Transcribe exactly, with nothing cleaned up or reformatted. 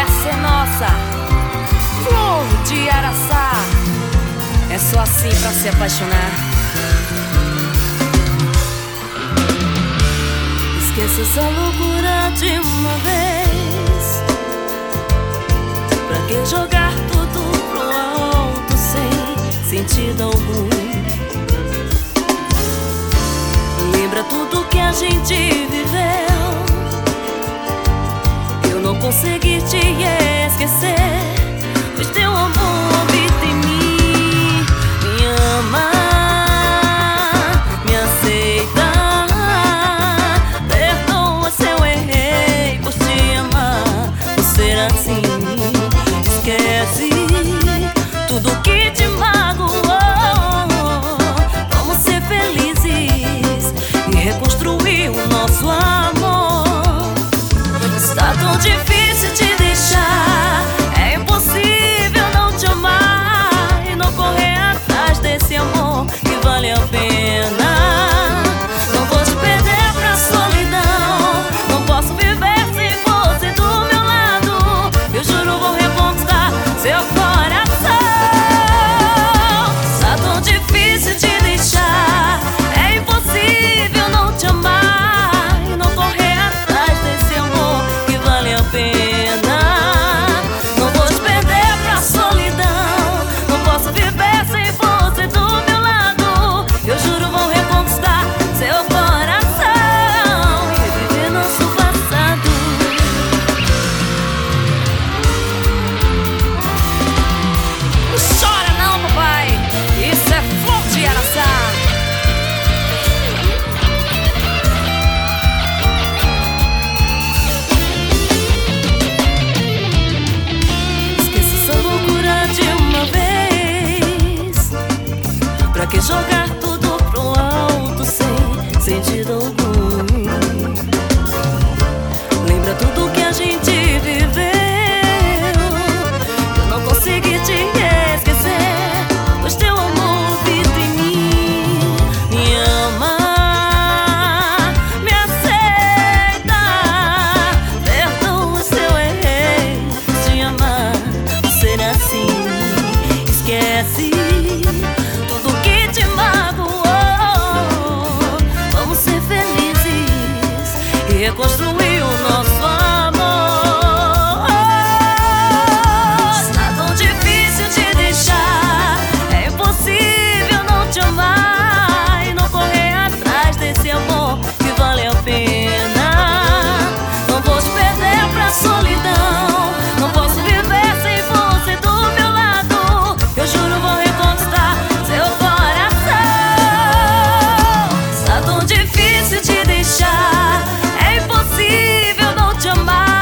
essa é nossa, flor de araçá. É só assim pra se apaixonar. Esqueça essa loucura de uma vez. Pra que jogar tudo pro alto sem sentido algum? Lembra tudo que a gente viveu. Eu não consegui te esquecer, pois teu amor habita em mim. Me ama, me aceita, perdoa se eu errei por te amar, por ser assim. Esquece tudo que te magoou. Vamos ser felizes e reconstruir o nosso amor. Está tão difícil te deixar, é impossível não te amar e não correr atrás desse amor que vale a pena. Não vou te perder pra solidão, não posso viver sem você do meu lado. Eu juro vou reconquistar seu coração. Está tão difícil te deixar, é impossível não te amar e não correr atrás desse amor que vale a pena. Não vou te perder pra solidão, não posso viver sem você do meu lado. Eu juro vou reconquistar seu coração e reviver nosso passado. Não chora não, papai, isso é flor de araçá. Esqueça essa loucura de uma vez. Pra que jogar tudo pro alto sem sentido algum? Lembra tudo que a gente viveu. Eu não consegui te esquecer, pois teu amor habita em mim. Me ama, me aceita, perdoa se eu errei por te amar, por ser assim. Esquece tudo que te magoou. Vamos ser felizes e reconstruir o nosso amor. Está tão difícil te deixar, é impossível não te amar e não correr atrás desse amor que vale a pena. Não vou te perder pra solidão, não posso viver sem você do meu lado. Eu juro vou reconquistar seu coração. Está tão difícil te deixar, é impossível não te amar